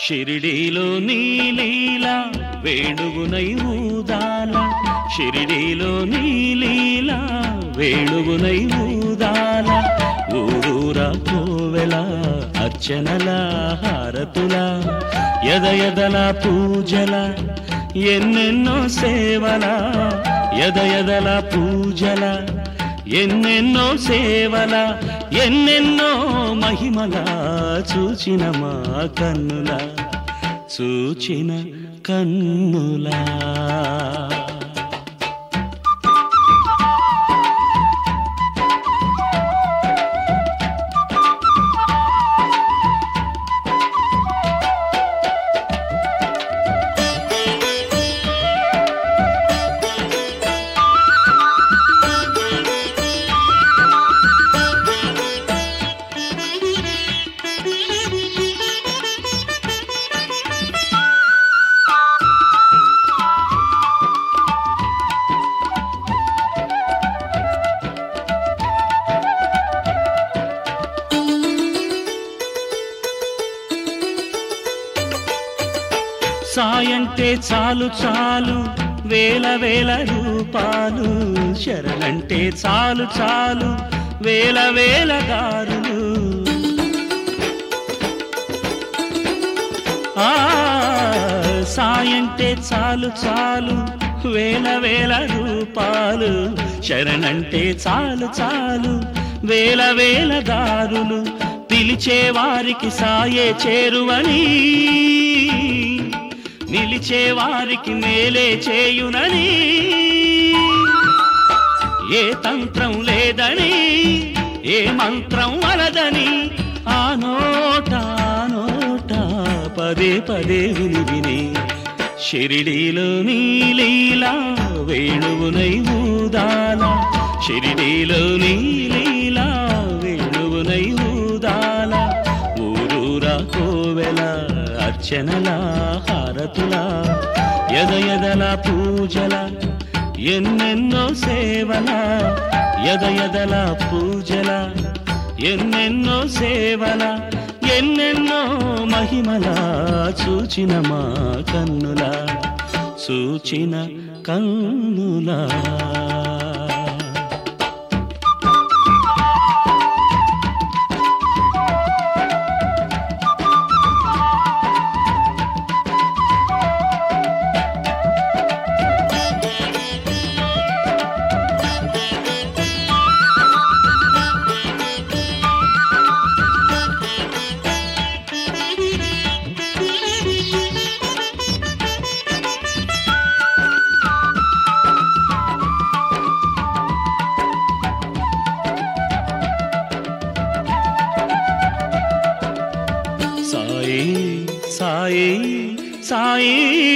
షిరిడీలో నీ లీలా వేణువునై ఊదాల, షిరిడీలో నీ లీలా వేణువునై ఊదాల. ఊరూరా కోవెల అర్చనల హారతుల, ఎదయదల పూజల, ఎన్నెన్నో సేవల, ఎదయదల పూజల, ఎన్నెన్నో సేవల, ఎన్నెన్నో మహిమల చూచిన మా కన్నుల, చూచిన కన్నులా. సాయంటే చాలు చాలు వేల వేల రూపాలు, శరణంటే చాలు చాలు వేల వేల దారులు. సాయంటే చాలు చాలు వేల వేల రూపాలు, శరణంటే చాలు చాలు వేల వేల దారులు. పిలిచే వారికి సాయే చేరువని, నిలిచే వారికి మేలే చేయునని, ఏ తంత్రం లేదని ఏ మంత్రం వలదని ఆ నోట పదే పదే విని విని, షిరిడీలో నీ లీలా వేణువునై ఊదాల, షిరిడీలో నీ లీలా వేణువునై ఊదాల. ఊరూరా కోవెల అర్చనల హారతుల, ఎదయదల పూజల, ఎన్నెన్నో సేవల, ఎదయదల పూజల, ఎన్నెన్నో సేవల, ఎన్నెన్నో మహిమల చూచిన మా కన్నుల, చూచిన కన్నులా. సాయి సాయి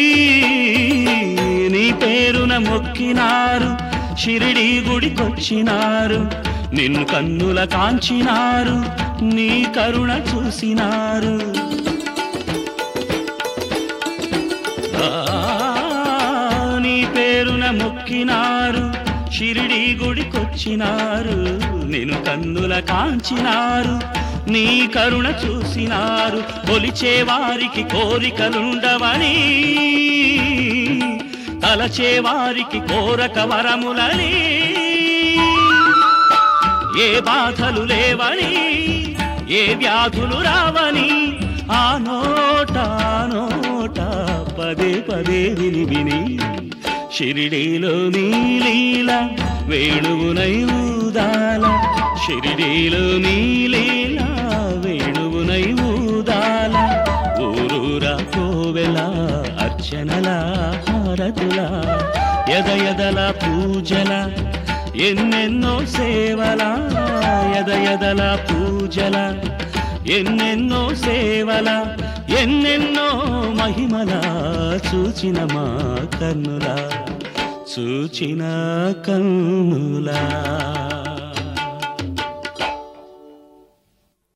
నీ పేరున మొక్కినారు, షిరిడీ గుడికొచ్చినారు, నిన్ను కన్నుల కాంచినారు, నీ కరుణ చూసినారు. నీ పేరున మొక్కినారు, షిరిడీ గుడికొచ్చినారు, నిన్ను కన్నుల కాంచినారు, నీ కరుణ చూసినారు. కొలిచే వారికి కోరికలుండవని, తలచే వారికి కోరక వరములని, ఏ బాధలు లేవని ఏ వ్యాధులు రావని ఆ నోట పదే పదే విని విని, షిరిడీలో నీ లీలా వేణువునై ఊదాల, షిరిడీలో నీ లీలా వేణువునై ఊదాల. ఊరూరా కోవెల అర్చనల హారతుల, ఎదయదల పూజల, ఎన్నెన్నో సేవల, ఎదయదల పూజల, ఎన్నెన్నో సేవల, ఎన్నెన్నో మహిమల చూచిన మా కన్నుల, చూచిన కన్నులా.